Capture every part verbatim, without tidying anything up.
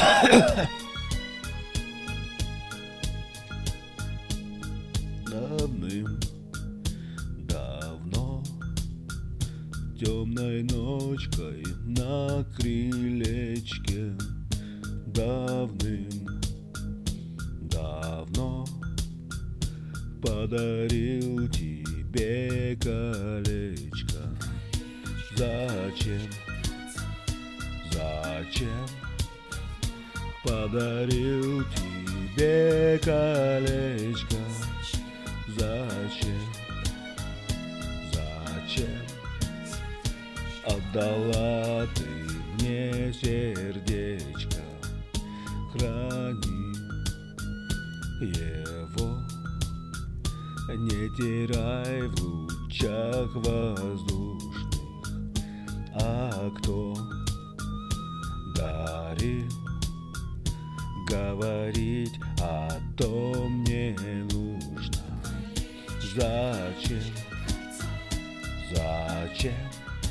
Давным-давно, темной ночкой на крылечке, давным-давно подарил тебе колечко. Зачем, зачем подарил тебе колечко? Зачем, зачем отдала ты мне сердечко? Храни его, не теряй в лучах воздушных. А кто дарил, говорить о том не нужно. Зачем, зачем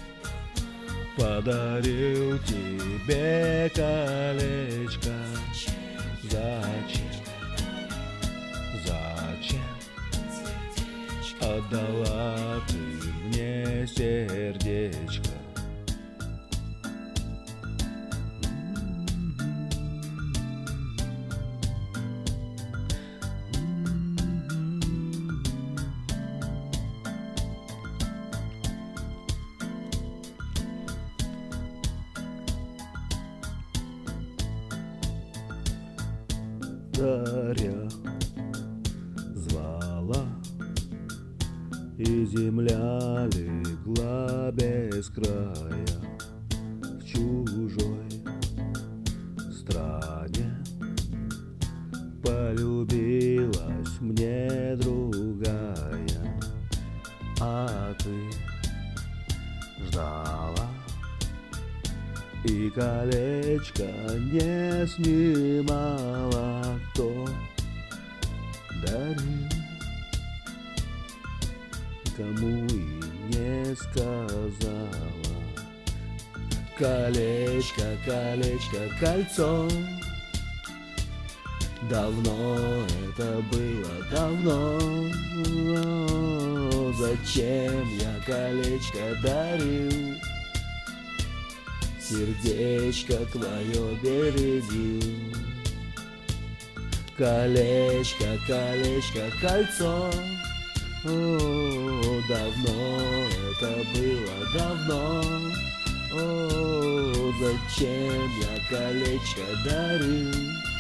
подарил тебе колечко? Зачем, зачем отдала ты мне сердечко? Заря звала, и земля легла без края. В чужой стране полюбилась мне другая, а ты ждала и колечко не снимала. Кто дарил, кому и не сказала. Колечко, колечко, кольцо. Давно это было, давно. Зачем я колечко дарил? Сердечко твое бередил. Колечко, колечко, кольцо. О, давно это было, давно. О, зачем я колечко дарил?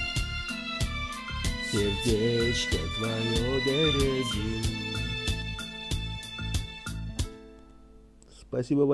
Сердечко твое бередил. Спасибо большое.